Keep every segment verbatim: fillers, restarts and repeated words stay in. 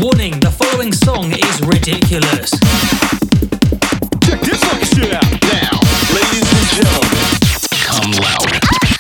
Warning, the following song is ridiculous. Check this fucking shit out. Now, ladies and gentlemen, come loud.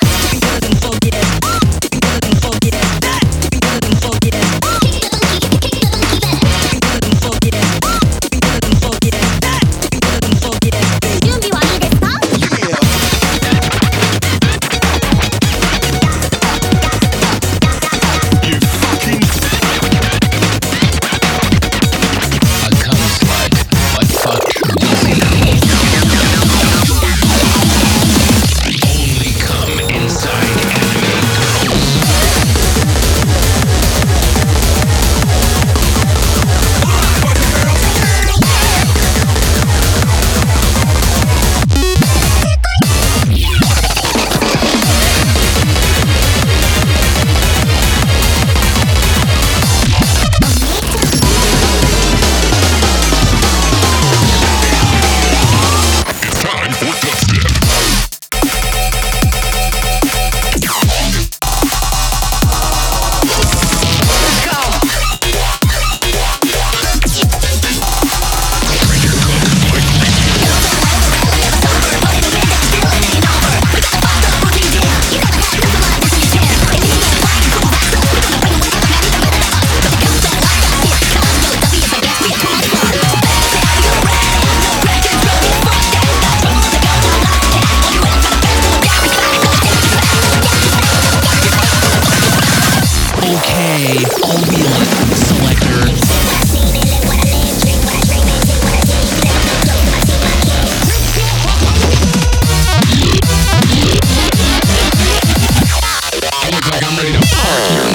Okay, I'll be like selector. I look like I'm ready to park here.